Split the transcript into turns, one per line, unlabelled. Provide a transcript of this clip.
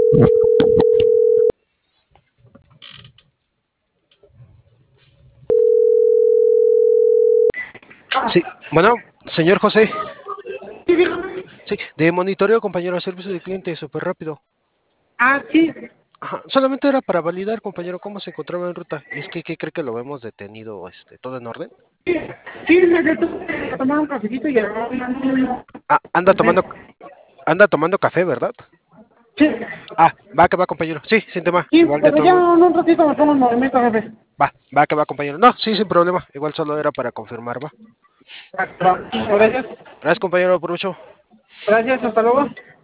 Sí, bueno, señor José.
Sí, dígame.
Sí, de monitoreo, compañero, servicio de cliente, súper rápido.
Ah, sí.
Ajá, solamente era para validar, compañero, cómo se encontraba en ruta. Y es que, ¿qué cree que lo hemos detenido, todo en orden?
Sí, me tuve que tomar un cafecito y ahora.
Ah, anda tomando café, ¿verdad?
Sí,
Ah, va que va, compañero. Sí, sin tema.
sí,
Igual de
pero
todo
ya
modo.
en un ratito me pongo en movimiento, jefe.
Va que va, compañero. No, sí, sin problema. Igual solo era para confirmar, va.
Gracias.
Gracias, compañero, aprovecho.
Gracias, hasta luego.